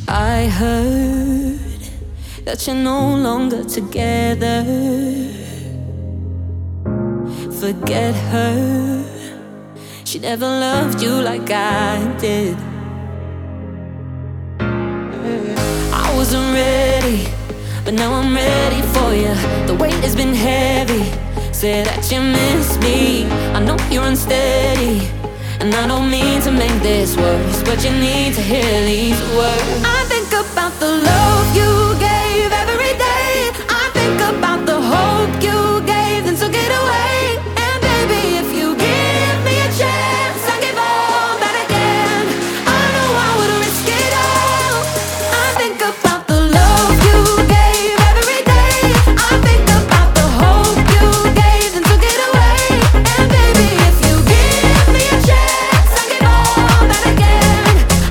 I heard that you're no longer together. Forget her, she never loved you like I did. I wasn't ready, but now I'm ready for you. The weight has been heavy, say that you miss me. I know you're unsteady, and I don't mean to make this worse, but you need to hear these words. I think about the